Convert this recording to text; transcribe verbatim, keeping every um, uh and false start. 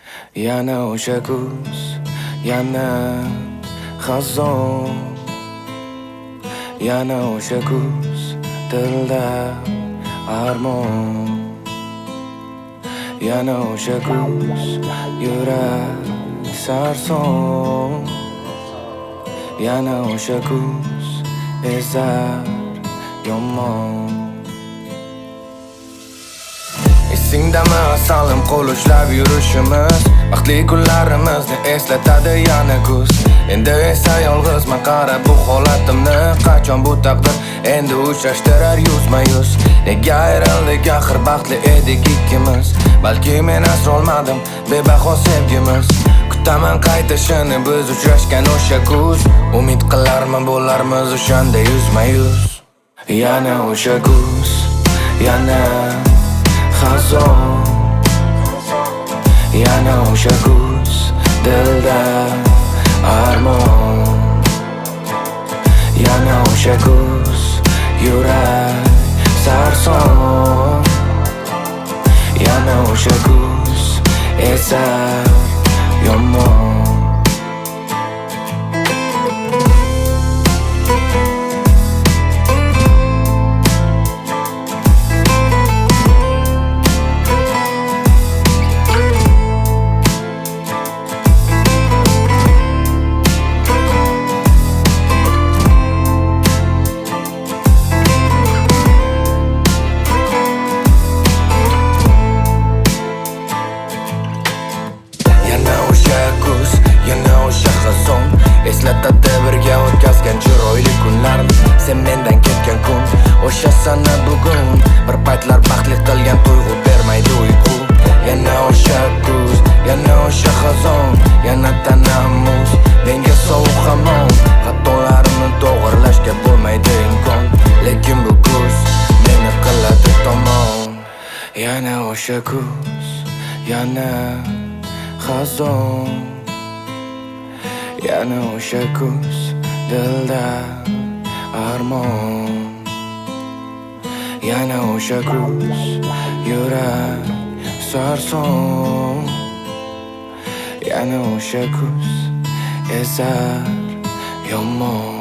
Yana o'sha kuz, yana xazon. Yana o'sha kuz, dilda armon. Yana o'sha kuz, yurak sarson. Yana o'sha kuz, ezar yomon. Esingdami salim qo'l ushlab yurishimiz, vaqtli kunlarimizni eslatadi yana kuz. Endi esa yolg'izman, qarab bu holatimni, qachon bu taqdir endi uchrashtirar yuzma yuz. Nega ayrildik, axir baxtli edik ikkimiz, balki men asrolmadim bebaho sevgimiz. Kutaman qaytishini biz uchrashgan o'sha kuz, umid qilarman bo'larmiz o'shanda yuzma yuz. Yana o'sha kuz, yana xazon. Yana o'sha kuz, dilda armon. Yana o'sha kuz, yurak sarson. Yana o'sha kuz, esar yomon. Eslatadi birga o'tkazgan chiroyli kunlarni. Sen mendan ketgan kun, o'sha sana bugun. Bir paytlar baxtli qilgan tuyg'u bermaydi uyqu. Yana o'sha kuz, yana o'sha xazon. Yana tanamiz menga sovuq hamon. Xatolarimni to'g'irlashga bo'lmaydi imkon, lekin bu kuz meni qiladi tomon. Yana o'sha kuz, yana xazon. Yana o'sha kuz, dilda armon. Yana o'sha kuz, yurak sarson. Yana o'sha kuz, ezar yomon.